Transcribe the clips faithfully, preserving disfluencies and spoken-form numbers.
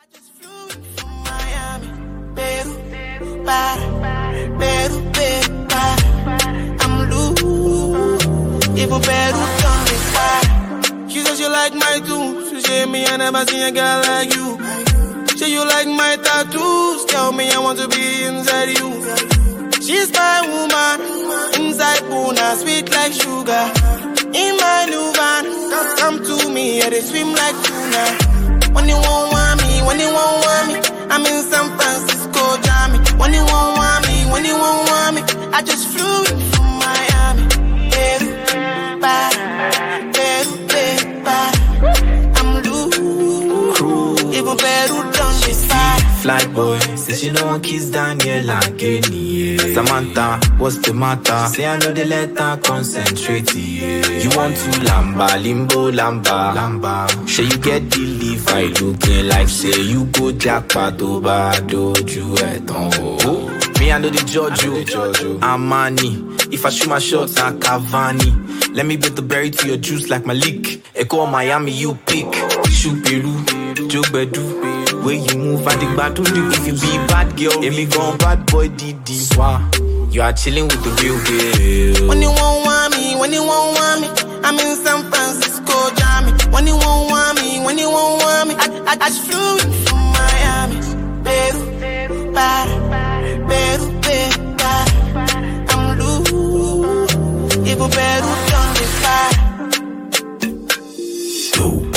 just flew in from Miami, Peru, para, Peru, Peru, para. I'm loose, even Peru done me para. She said she like my tunes, she said me I never seen a girl like you. Say you like my tattoos, tell me I want to be inside you. She's my woman, inside Puna, sweet like sugar. In my new van, just come to me, yeah, they swim like tuna. When you won't want me, when you won't want me, I'm in San Francisco, Jammy. When you won't want me, when you won't want me, I just flew in from Miami. Peru, para, Peru, Peru, para. I'm loose, even Peru done this fire. Fly boy, say she no one kiss Daniel again, yeah. Samantha, what's the matter? Say I know they let her concentrate, yeah. You want to lamba, limbo, lamba, lamba. Say you get the leaf, I looking like say you go jackpot over doju eton. Me I know the judge you, I'm money. If I shoot my shots, I Cavani. Let me build the berry to your juice like Malik. Echo Miami, you pick. Shoot Peru, Joe Bedu. Way you move, I think bad to do. If you be bad girl, if me gone bad boy, Didi. Swah, you are chilling with the real deal. When you won't want me, when you won't want me, I'm in San Francisco, Jammy. When you won't want me, when you won't want me, I, I, I just flew in from Miami. Peru, para, Peru, Peru, para. I'm loose, even Peru done me fire.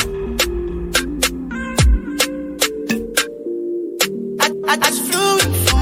I, I just flew in from